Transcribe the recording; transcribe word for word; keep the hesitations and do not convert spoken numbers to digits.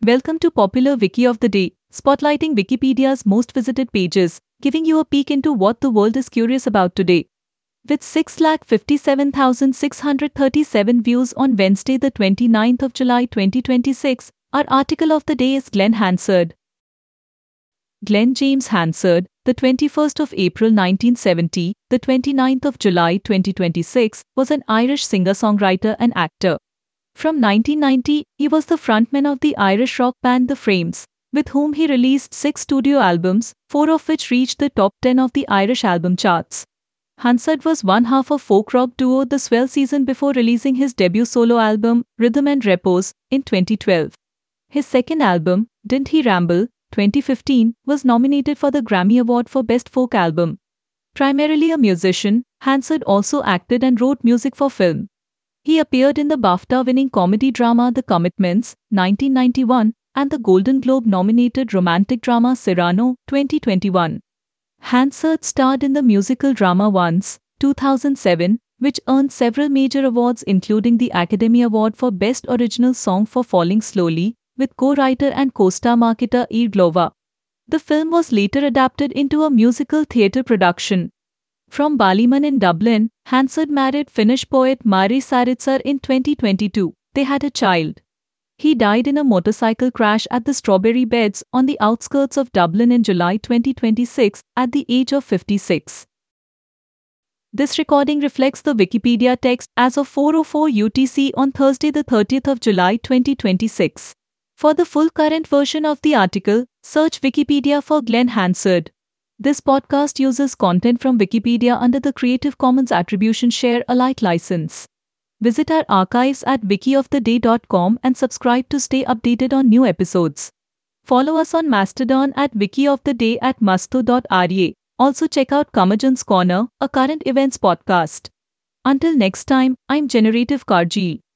Welcome to Popular Wiki of the Day, spotlighting Wikipedia's most visited pages, giving you a peek into what the world is curious about today. With six lakh fifty-seven thousand six hundred thirty-seven views on Wednesday the twenty-ninth of July twenty twenty-six, our article of the day is Glen Hansard. Glen James Hansard, the twenty-first of April nineteen seventy, the twenty-ninth of July twenty twenty-six, was an Irish singer-songwriter and actor. From nineteen ninety, he was the frontman of the Irish rock band The Frames, with whom he released six studio albums, four of which reached the top ten of the Irish album charts. Hansard was one half of folk rock duo The Swell Season before releasing his debut solo album, Rhythm and Repose, in twenty twelve. His second album, Didn't He Ramble, twenty fifteen, was nominated for the Grammy Award for Best Folk Album. Primarily a musician, Hansard also acted and wrote music for film. He appeared in the BAFTA-winning comedy drama The Commitments, nineteen ninety-one, and the Golden Globe-nominated romantic drama Cyrano, twenty twenty-one. Hansard starred in the musical drama Once, two thousand seven, which earned several major awards including the Academy Award for Best Original Song for Falling Slowly, with co-writer and co-star Marketa Irglova. The film was later adapted into a musical theatre production. From Ballymun in Dublin, Hansard married Finnish poet Mari Saritsar in twenty twenty-two. They had a child. He died in a motorcycle crash at the Strawberry Beds on the outskirts of Dublin in July twenty twenty-six at the age of fifty-six. This recording reflects the Wikipedia text as of four oh four U T C on Thursday the thirtieth of July twenty twenty-six. For the full current version of the article, search Wikipedia for Glen Hansard. This podcast uses content from Wikipedia under the Creative Commons Attribution Share Alike license. Visit our archives at wiki of the day dot com and subscribe to stay updated on new episodes. Follow us on Mastodon at wikioftheday at masto dot r a. Also check out Curmudgeon's Corner, a current events podcast. Until next time, I'm Generative Karjil.